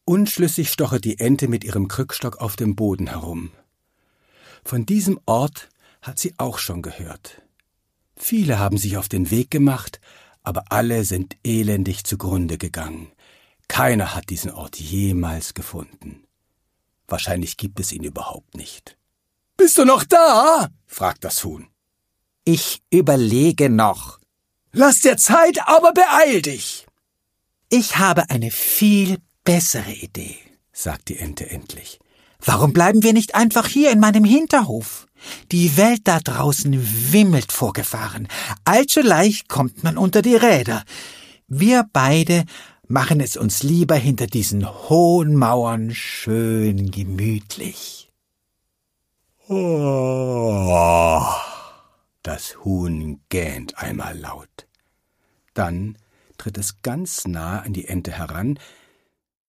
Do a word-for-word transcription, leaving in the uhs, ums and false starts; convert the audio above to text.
Unschlüssig stochert die Ente mit ihrem Krückstock auf dem Boden herum. Von diesem Ort hat sie auch schon gehört. Viele haben sich auf den Weg gemacht, aber alle sind elendig zugrunde gegangen. Keiner hat diesen Ort jemals gefunden. Wahrscheinlich gibt es ihn überhaupt nicht. »Bist du noch da?« fragt das Huhn. »Ich überlege noch.« »Lass dir Zeit, aber beeil dich!« »Ich habe eine viel bessere Idee«, sagt die Ente endlich. »Warum bleiben wir nicht einfach hier in meinem Hinterhof? Die Welt da draußen wimmelt vor Gefahren. Allzu leicht kommt man unter die Räder. Wir beide machen es uns lieber hinter diesen hohen Mauern schön gemütlich.« Oh, das Huhn gähnt einmal laut. Dann tritt es ganz nah an die Ente heran,